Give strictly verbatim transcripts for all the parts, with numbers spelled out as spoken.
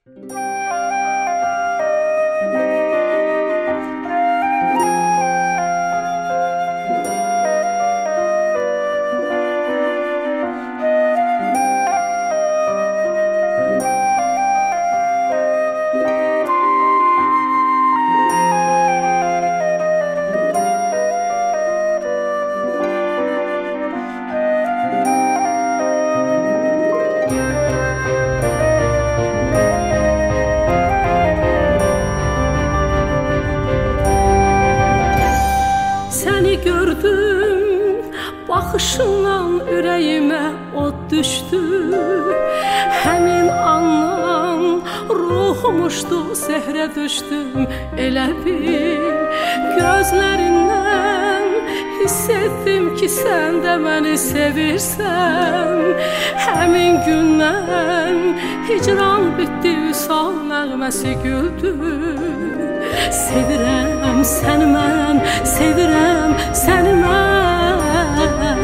Gördüm, baxışından ürəyimə od düşdü. Həmin andan ruhumuşdu, sehrə düşdüm. Elə bil gözlərindən hiss etdim ki, sən də məni sevirsən. Həmin gündən hicran bitdi, vüsal nəğməsi güldü. Sevirəm səni mən, sevirəm səni mən.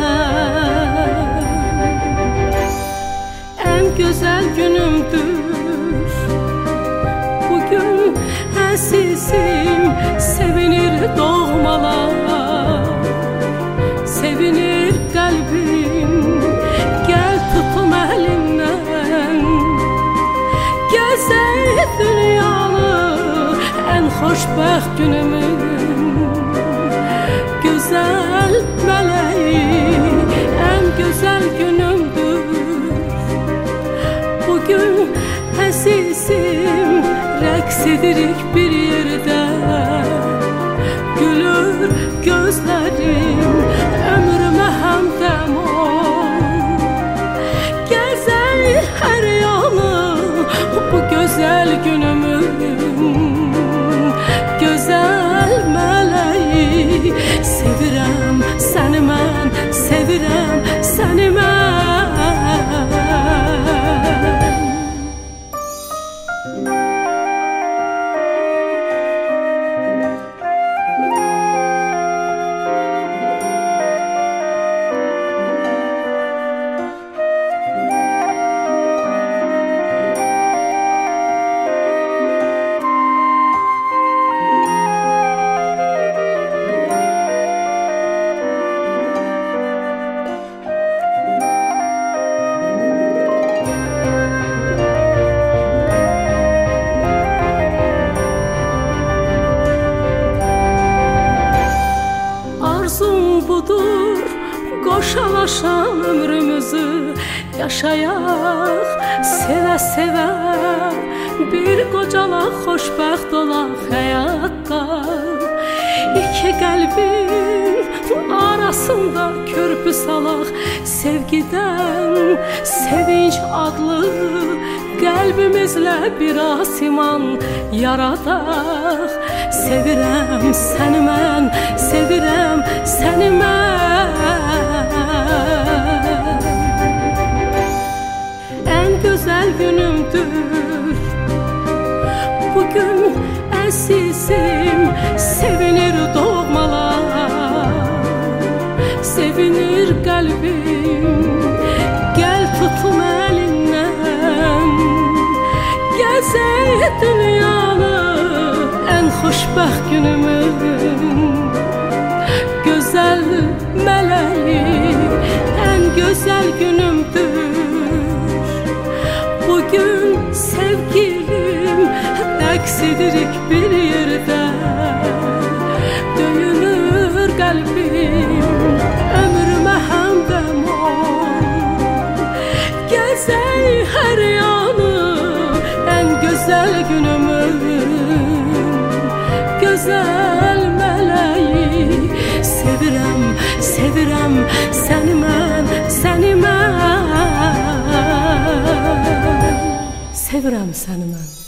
Ən gözəl günümdür bugün, əzizim, sevinir doğmalar, sevinir qəlbim. Gəl tutum əlimdən, gəzək dünyanı, ən xoşbəxt günümün gözəl mələyi. Ən gözəl günümdür bugün, əzizim, rəqs edirik bir yerdə. Gülür gözlərim, ömrümə həmdəm ol. Gəzək hər yanı bu gözəl günümün gözəl mələyi. Sevirəm səni mən, sevirəm səni mən. Budur, qoşalaşan ömrümüzü yaşayaq, sevə-sevə, bir qocalaq, xoşbəxt olaq həyatda. İki qəlbin arasında körpü salaq, sevgidən sevinç adlı qəlbimizlə bir asiman yaradaq. Sevirəm səni mən, sevirəm səni mən. Ən gözəl günümdür bugün, əzizim, sevinir doğmalar, sevinir qəlbim. Gəl tutum əlindən, gəzək dünyanı, ən xoşbəxt günümün gözəl mələyi. Ən gözəl günümdür bugün, sevgilim, rəqs edirik bir yerdə. Döyünür qəlbim, ömrümə həmdəm ol. Gəzək hər yanı, ən gözəl günümün gözəl mələyi. Sevirəm, sevirəm səni mən, səni mən. Sevirəm səni mən.